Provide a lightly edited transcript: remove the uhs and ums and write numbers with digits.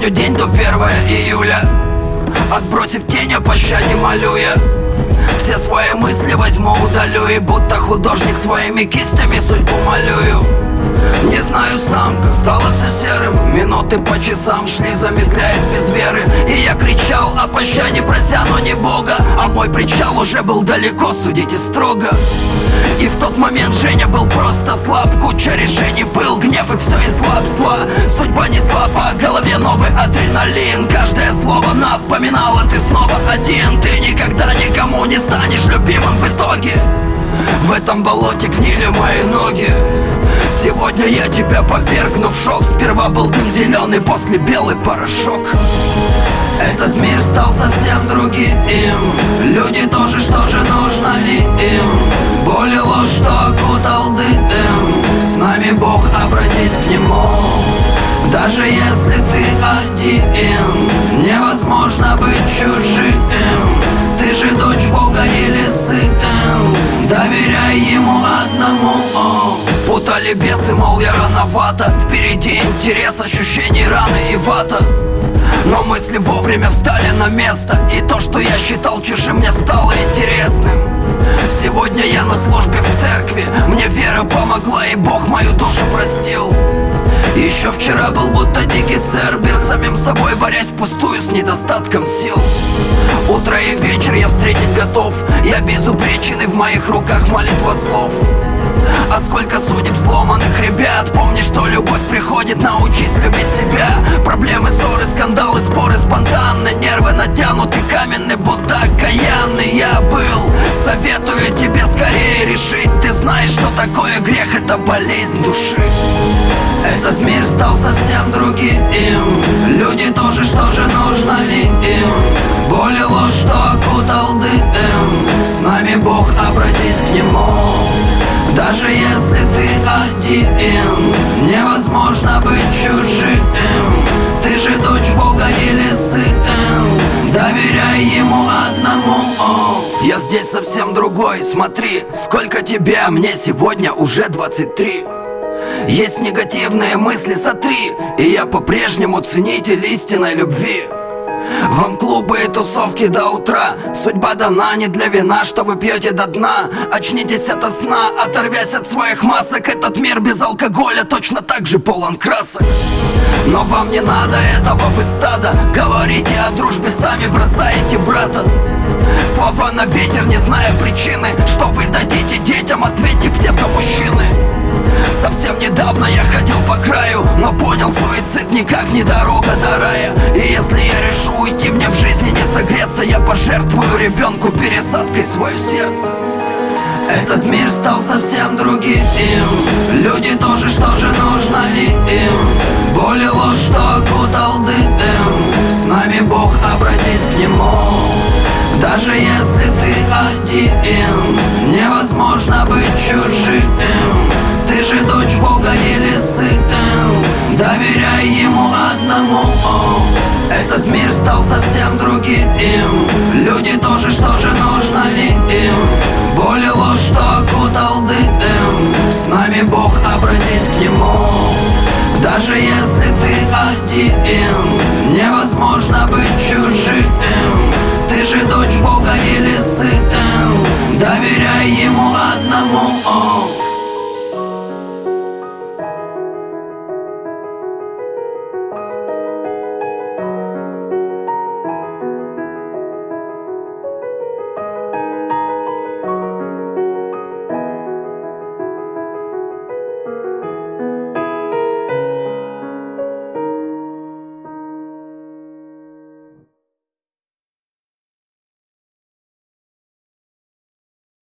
помню день, то 1 июля. Отбросив тень, о пощаде молю я. Все свои мысли возьму, удалю, и будто художник своими кистями судьбу малюю. Не знаю сам, как стало все серым. Минуты по часам шли, замедляясь без веры. И я кричал о пощаде, прося, но не Бога. А мой причал уже был далеко, судите строго. И в тот момент Женя был просто слаб. Куча решений, был гнев, и все из лап зла. Судьба не слаба, в голове новый адреналин. Каждое слово напоминало: ты снова один. Ты никогда никому не станешь любимым в итоге. В этом болоте гнили мои ноги. Сегодня я тебя повергну в шок. Сперва был дым зеленый, после белый порошок. Этот мир стал совсем другим. Люди тоже, что же нужно им? Боль и ложь, что окутал дым. С нами Бог, обратись к Нему. Даже если ты один, невозможно быть чужим. Ты же дочь Бога или сын, доверяй Ему одному. Путали бесы, мол, я рановато. Впереди интерес, ощущений раны и вата. Но мысли вовремя встали на место, и то, что я считал чужим, мне стало интересным. Сегодня я на службе в церкви. Мне вера помогла, и Бог мою душу простил. Еще вчера был будто дикий цербер, самим собой борясь впустую с недостатком сил. Утро и вечер я встретить готов. Я безупречен, и в моих руках молитва слов. А сколько судеб сломанных ребят. Помни, что любовь приходит, научись любить себя. Проблемы, ссоры, скандалы, споры спонтанны. Нервы натянуты, каменные, будто окаянный я был. Советую тебе скорее решить. Ты знаешь, что такое грех, это болезнь души. Этот мир стал совсем другим. Люди тоже, что же нужно им? Боль и ложь, что окутал дым. С нами Бог, обратись к Нему. Даже если ты один, невозможно быть чужим. Ты же дочь Бога или сын, доверяй Ему одному. Я здесь совсем другой, смотри, сколько тебя, мне сегодня уже 23. Есть негативные мысли, сотри, и я по-прежнему ценитель истинной любви. Вам клубы и тусовки до утра. Судьба дана не для вина, что вы пьете до дна. Очнитесь ото сна, оторвясь от своих масок. Этот мир без алкоголя точно так же полон красок. Но вам не надо этого, вы стадо. Говорите о дружбе, сами бросаете брата. Слова на ветер, не зная причины. Что вы дадите детям, ответьте псевдомужчины. Совсем недавно я ходил по краю, но понял, суицид никак не дорога до рая. И если я решу уйти, мне в жизни не согреться, я пожертвую ребенку пересадкой свое сердце. Этот мир стал совсем другим. Люди тоже, что же нужно им? Боль и ложь, что окутал дым. С нами Бог, обратись к Нему. Даже если ты один, невозможно быть чужим. Ты же дочь Бога или сын, доверяй Ему одному. Этот мир стал совсем